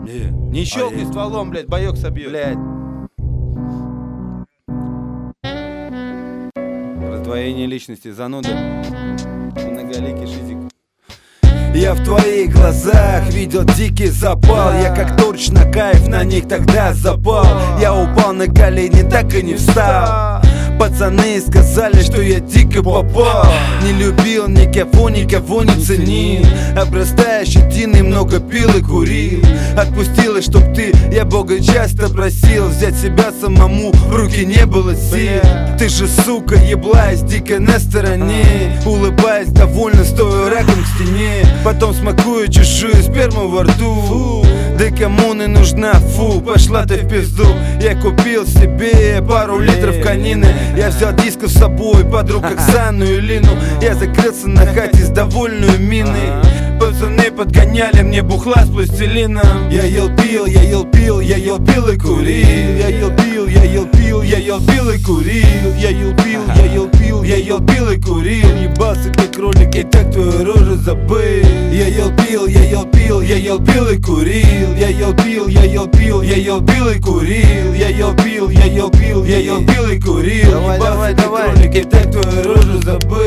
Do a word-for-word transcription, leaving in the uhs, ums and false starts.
Yeah. Не щелкай yeah. стволом, блядь, боек собьет. Блядь. Раздвоение личности, зануда. Многоликий шизик. Я в твоих глазах видел дикий запал. Я как точно кайф на них тогда запал. Я упал на колени, так и не встал. Пацаны сказали, что я дико попал. Не любил никого, никого не ценил. Обрастая щетиной, много пил и курил. Отпустила, чтоб ты, я Бога часто просил. Взять себя самому, в руки не было сил. Ты же, сука, еблась, дико на стороне. Улыбаясь, довольно стою раком к стене. Потом смакую чужую сперму во рту. Да кому не нужна, фу, пошла ты в пизду. Я купил себе пару литров конины. Я взял дисков с собой, подруг Оксану и Лину. Я закрылся на хате с довольной миной. Пацаны подгоняли мне бухла с пластилином. Я ел пил, я ел пил, я ел пил и курил. Я ел пил, я ел пил, я ел пил и курил. Я ел пил, я ел пил, я ел пил и курил. Ебался ты кролик, и так твою рожу забыл. Я ел пил, я ел пил, я ел пил и курил. Я ел пил, я ел пил, я ел пил и курил. Я ел пил, я ел пил, я ел пил и курил. Давай, Ебался давай, ты давай. кролик, и так твою рожу забыл.